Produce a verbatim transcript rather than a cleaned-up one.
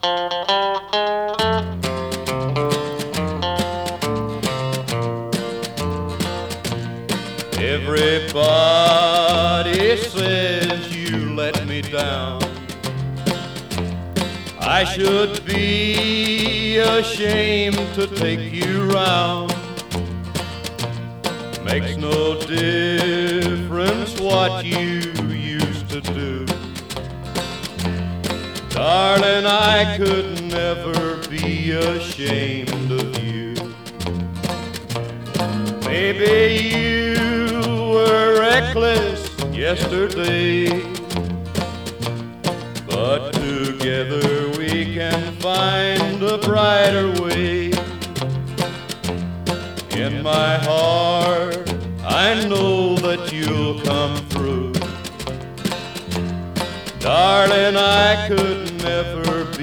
Everybody says you let me down. I should be ashamed to take you round. Makes no difference what you used to do. Darling, I could never be ashamed of you. Maybe you were reckless yesterday, but together we can find a brighter way. In my heart, I know that you'll come through. Darling, I could never